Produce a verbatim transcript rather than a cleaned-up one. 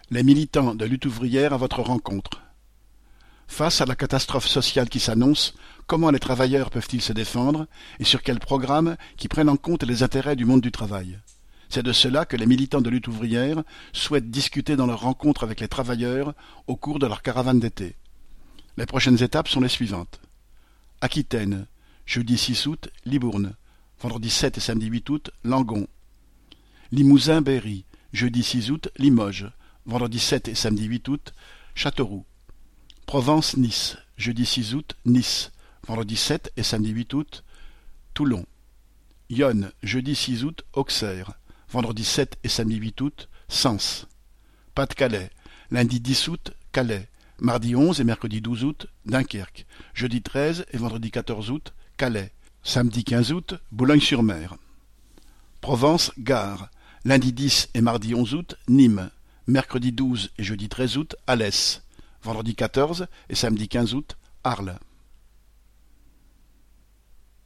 Les militants de Lutte ouvrière à votre rencontre. Face à la catastrophe sociale qui s'annonce, comment les travailleurs peuvent-ils se défendre et sur quels programmes qui prennent en compte les intérêts du monde du travail? C'est de cela que les militants de Lutte ouvrière souhaitent discuter dans leur rencontre avec les travailleurs au cours de leur caravane d'été. Les prochaines étapes sont les suivantes. Aquitaine, jeudi six août, Libourne, vendredi sept et samedi huit août, Langon. Limousin-Berry, jeudi six août, Limoges, vendredi sept et samedi huit août, Châteauroux. Provence-Nice, jeudi six août, Nice, vendredi sept et samedi huit août, Toulon. Yonne, jeudi six août, Auxerre, vendredi sept et samedi huit août, Sens. Pas-de-Calais, lundi dix août, Calais, mardi onze et mercredi douze août, Dunkerque, jeudi treize et vendredi quatorze août, Calais, samedi quinze août, Boulogne-sur-Mer. Provence-Gare, lundi dix et mardi onze août, Nîmes, mercredi douze et jeudi treize août, Alès, vendredi quatorze et samedi quinze août, Arles.